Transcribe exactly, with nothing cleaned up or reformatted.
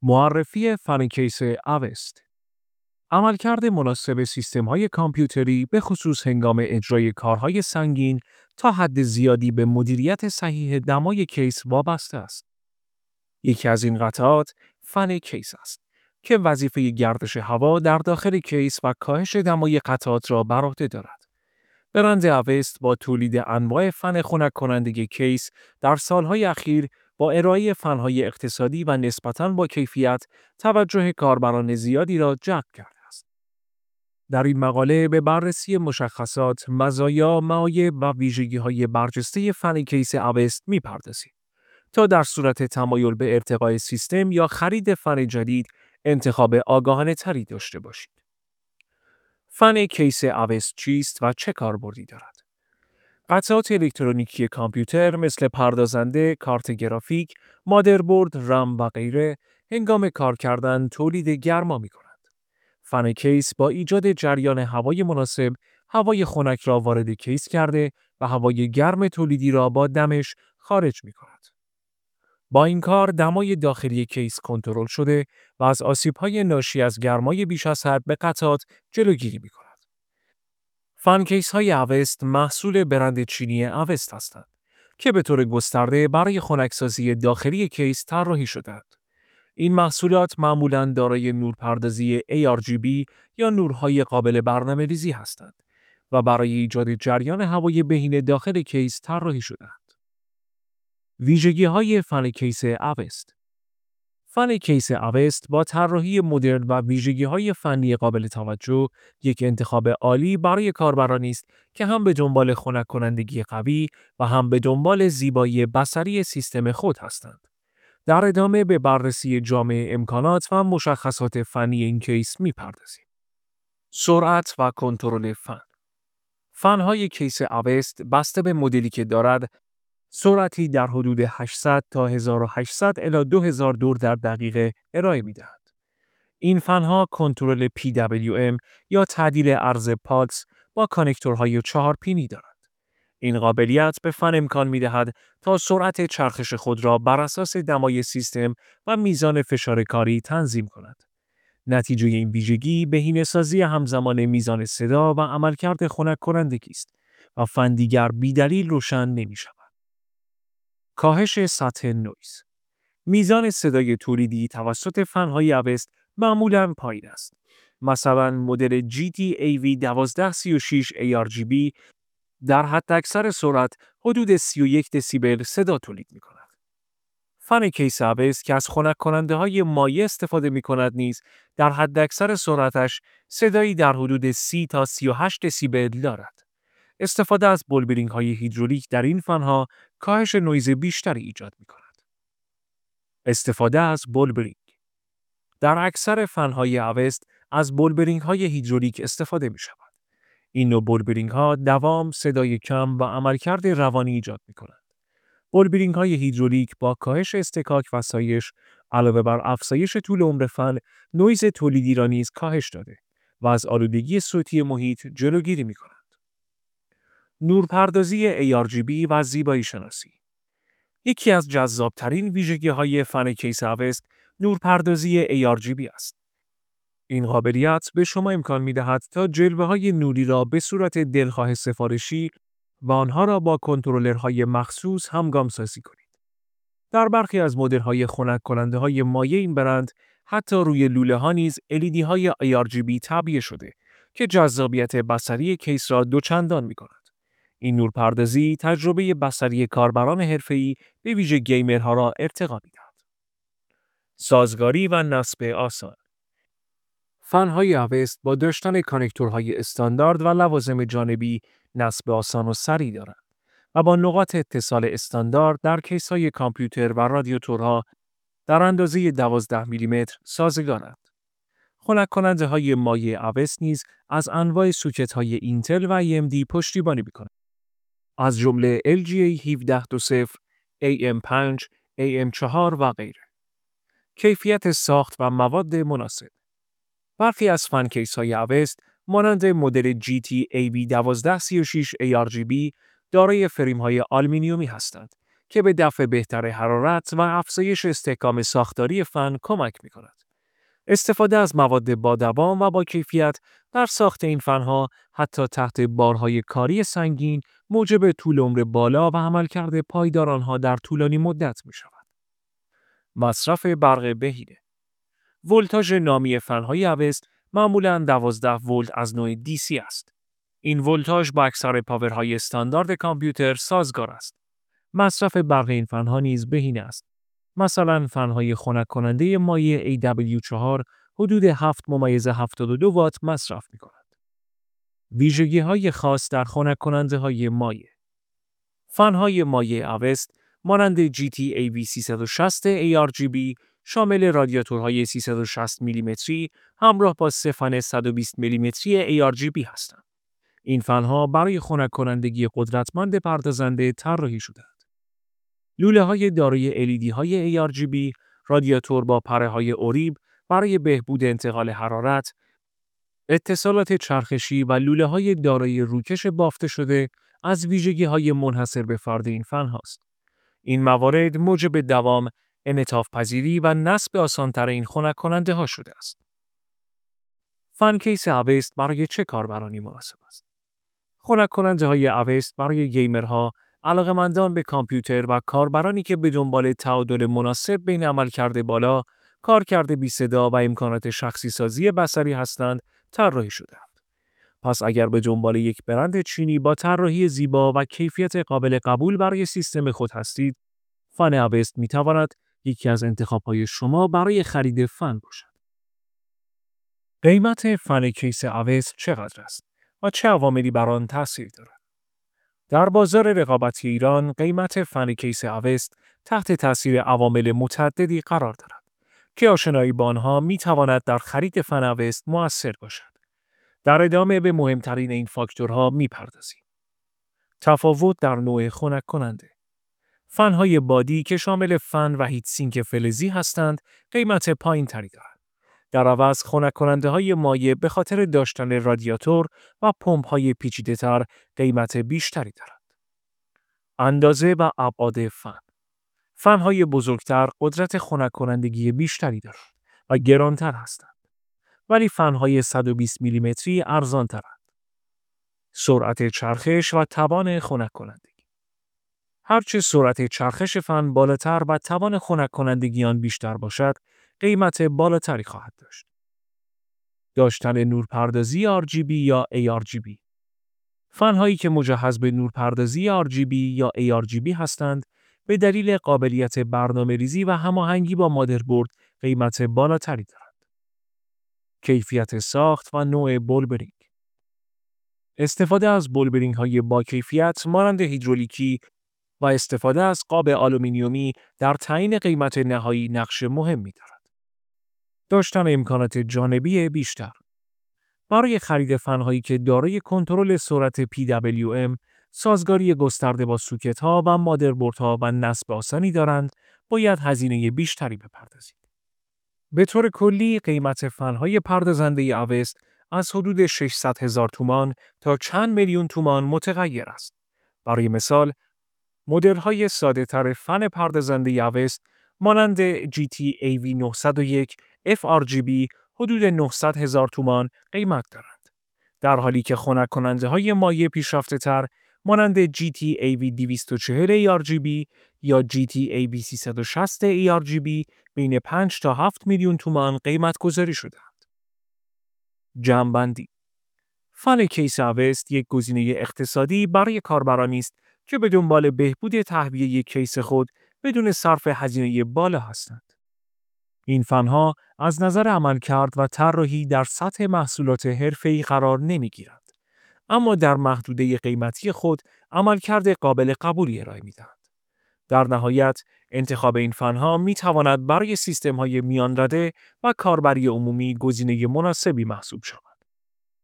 معرفی فن کیس اوست. عملکرد مناسب سیستم‌های کامپیوتری به خصوص هنگام اجرای کارهای سنگین تا حد زیادی به مدیریت صحیح دمای کیس وابسته است. یکی از این قطعات فن کیس است که وظیفه گردش هوا در داخل کیس و کاهش دمای قطعات را بر عهده دارد. برند اوست با تولید انواع فن خنک کننده کیس در سالهای اخیر با ارائه فن‌های اقتصادی و نسبتاً با کیفیت توجه کاربران زیادی را جلب کرده است. در این مقاله به بررسی مشخصات، مزایا، معایب و ویژگی‌های برجسته فن کیس اوست می‌پردازیم تا در صورت تمایل به ارتقای سیستم یا خرید فن جدید انتخاب آگاهانه تری داشته باشید. فن کیس اوست چیست و چه کاربردی دارد؟ قطعات الکترونیکی کامپیوتر مثل پردازنده، کارت گرافیک، مادربرد، رم و غیره هنگام کار کردن تولید گرما می کنند. فن کیس با ایجاد جریان هوای مناسب، هوای خنک را وارد کیس کرده و هوای گرم تولیدی را با دمش خارج می کند. با این کار دمای داخلی کیس کنترل شده و از آسیب‌های ناشی از گرمای بیش از حد به قطعات جلوگیری می کند. فن کیس های اوست محصول برند چینی اوست هستند که به طور گسترده برای خنکسازی داخلی کیس طراحی شده‌اند. این محصولات معمولاً دارای نورپردازی ای آر جی بی یا نورهای قابل برنامه‌ریزی هستند و برای ایجاد جریان هوای بهینه داخل کیس طراحی شده‌اند. ویژگی‌های فن کیس اوست. فن کیس اوست با طراحی مدرن و ویژگی‌های فنی قابل توجه یک انتخاب عالی برای کاربرانی است که هم به دنبال خنک کنندگی قوی و هم به دنبال زیبایی بصری سیستم خود هستند. در ادامه به بررسی جامع امکانات و مشخصات فنی این کیس می‌پردازیم. سرعت و کنترل فن. فن‌های کیس اوست بسته به مدلی که دارد سرعتی در حدود هشتصد تا هزار و هشتصد الی دو هزار دور در دقیقه ارائه می‌دهند. این فن‌ها کنترل پی دبلیو ام یا تعدیل عرض پالس با کانکتورهای چهار پینی دارند. این قابلیت به فن امکان می‌دهد تا سرعت چرخش خود را بر اساس دمای سیستم و میزان فشار کاری تنظیم کند. نتیجه این ویژگی بهینه‌سازی همزمان میزان صدا و عملکرد خنک کنندگی است و فن دیگر بی‌دلیل روشن نمی‌شود. کاهش سطح نویز. میزان صدای تولیدی توسط فن‌های اوست معمولاً پایین است. مثلا مدل جی تی ای وی دوازده سی و شش ای آر جی بی در حداکثر سرعت حدود سی و یک دسیبل صدا تولید می‌کند. فن کیس اوست که از خنک کننده‌های مایع استفاده می‌کند نیز در حداکثر سرعتش صدایی در حدود سی تا سی و هشت دسیبل دارد. استفاده از بولبرینگ‌های هیدرولیک در این فن‌ها کاهش نویز بیشتری ایجاد می‌کند. استفاده از بولبرینگ. در اکثر فن‌های اوست از بولبرینگ‌های هیدرولیک استفاده می‌شود. این نوع بولبرینگ‌ها دوام، صدای کم و عملکرد روانی ایجاد می‌کنند. بولبرینگ‌های هیدرولیک با کاهش اصطکاک و سایش علاوه بر افزایش طول عمر فن، نویز تولیدی را نیز کاهش داده و از آلودگی صوتی محیط جلوگیری می‌کنند. نورپردازی ای آر جی بی و زیبایی شناسی. یکی از جذابترین ویژگی‌های فن کیس اوست نورپردازی ای آر جی بی است. این قابلیت به شما امکان می‌دهد تا جلوه‌های نوری را به صورت دلخواه سفارشی و آنها را با کنترلرهای مخصوص همگام‌سازی کنید. در برخی از مدل‌های خنک کننده‌های مایع این برند حتی روی لوله‌ها نیز ال ای دی‌های ای آر جی بی تعبیه شده که جذابیت بصری کیس را دوچندان می‌کند. این نورپردازی تجربه بصری کاربران حرفه‌ای به ویژه گیمرها را ارتقا می‌دهد. سازگاری و نصب آسان. فن‌های اوست با داشتن کانکتورهای استاندارد و لوازم جانبی نصب آسان و سریع دارند و با نقاط اتصال استاندارد در کیس‌های کامپیوتر و رادیاتورها در اندازه دوازده میلیمتر سازگارند. خنک کننده‌های مایع اوست نیز از انواع سوکت‌های اینتل و ای ام دی پشتیبانی می‌کنند. از جمله ال جی ای هفده بیست، ای ام پنج، ای ام چهار و غیره. کیفیت ساخت و مواد مناسب. برخی از فن کیس‌های اوست مانند مدل جی تی ای وی دوازده سی و شش ای آر جی بی دارای فریم‌های آلومینیومی هستند که به دفع بهتر حرارت و افزایش استحکام ساختاری فن کمک می‌کند. استفاده از مواد با دوام و با کیفیت در ساخت این فنها حتی تحت بارهای کاری سنگین موجب طول عمر بالا و عملکرد پایدار آنها در طولانی مدت می‌شود. مصرف برق بهینه. ولتاژ نامی فن‌های اوست معمولاً دوازده ولت از نوع دی سی است. این ولتاژ با اکثر پاورهای استاندارد کامپیوتر سازگار است. مصرف برق این فن‌ها نیز بهینه است. مثلا فن‌های خنک کننده مایع ای دبلیو چهار حدود هفت ممیز هفتاد و دو وات مصرف می‌کند. ویژگی‌های خاص در خنک کننده‌های مایع. فن‌های مایع اوست مانند جی تی ای وی سیصد و شصت ای آر جی بی شامل رادیاتورهای سیصد و شصت میلیمتری همراه با سه فن صد و بیست میلیمتری ای آر جی بی هستند. این فن‌ها برای خنک کنندگی قدرتمند پردازنده طراحی شده‌اند. لوله‌های دارای ال ای دی‌های ای آر جی بی، رادیاتور با پره‌های اوریب برای بهبود انتقال حرارت، اتصالات چرخشی و لوله‌های دارای روکش بافته شده از ویژگی‌های منحصر به فرد این فن‌هاست. این موارد موجب دوام، انعطاف پذیری و نصب آسان‌تر این خنک کننده‌ها شده است. فن کیس اوست برای چه کاربرانی مناسب است؟ خنک کننده‌های اوست برای گیمرها، علاقه‌مندان به کامپیوتر و کاربرانی که به دنبال تعادل مناسب بین عملکرد بالا، کارکرد بی صدا و امکانات شخصی سازی بصری هستند، طراحی شده‌اند. پس اگر به دنبال یک برند چینی با طراحی زیبا و کیفیت قابل قبول برای سیستم خود هستید، فن اوست می‌تواند یکی از انتخاب‌های شما برای خرید فن باشد. قیمت فن کیس اوست چقدر است و چه عواملی بر آن تأثیر دارد؟ در بازار رقابتی ایران، قیمت فن کیس اوست تحت تأثیر عوامل متعددی قرار دارد که آشنایی با آنها می‌تواند در خرید فن اوست مؤثر باشد. در ادامه به مهمترین این فاکتورها می‌پردازیم. تفاوت در نوع خنک کننده. فن‌های بادی که شامل فن و هیت سینک فلزی هستند، قیمت پایین‌تری دارند. در عوض خنک کننده‌های مایع به خاطر داشتن رادیاتور و پمپ‌های پیچیده‌تر قیمت بیشتری دارند. اندازه و ابعاد فن. فن‌های بزرگتر قدرت خنک کنندگی بیشتری دارند و گرانتر هستند. ولی فن‌های صد و بیست میلیمتری ارزان‌ترند. سرعت چرخش و توان خنک کنندگی. هرچه سرعت چرخش فن بالاتر و توان خنک کنندگی آن بیشتر باشد، قیمت بالاتری خواهد داشت. داشتن نورپردازی آر جی بی یا ای آر جی بی. فن‌هایی که مجهز به نورپردازی آر جی بی یا ای آر جی بی هستند، به دلیل قابلیت برنامه‌ریزی و هماهنگی با مادربرد قیمت بالاتری دارند. کیفیت ساخت و نوع بولبرینگ. استفاده از بولبرینگ‌های با کیفیت مانند هیدرولیکی و استفاده از قاب آلومینیومی در تعیین قیمت نهایی نقش مهمی دارد. داشتن امکانات جانبی بیشتر. برای خرید فن‌هایی که دارای کنترل سرعت پی دبلیو ام، سازگاری گسترده با سوکت‌ها و مادربردها و نصب آسانی دارند، باید هزینه بیشتری بپردازید. به طور کلی قیمت فن‌های پردازنده اوست از حدود ششصد هزار تومان تا چند میلیون تومان متغیر است. برای مثال، مدل‌های ساده‌تر فن پردازنده اوست مانند جی تی ای وی نهصد و یک اف آر جی بی حدود نهصد هزار تومان قیمت دارند. در حالی که خنک کننده‌های مایع پیشرفته‌تر مانند جی تی ای وی دویست و چهل ای آر جی بی یا جی تی ای وی سیصد و شصت ای آر جی بی بین پنج تا هفت میلیون تومان قیمت گذاری شده‌اند. جمع‌بندی. فن کیس اوست یک گزینه اقتصادی برای کاربرانی است که به دنبال بهبود تهویه کیس خود بدون صرف هزینه بالا هستند. این فن‌ها از نظر عملکرد و طراحی در سطح محصولات حرفه‌ای قرار نمی‌گیرند، اما در محدوده قیمتی خود عملکرد قابل قبولی ارائه می‌دهند. در نهایت، انتخاب این فن‌ها می‌تواند برای سیستم‌های میان‌رده و کاربری عمومی گزینه مناسبی محسوب شود.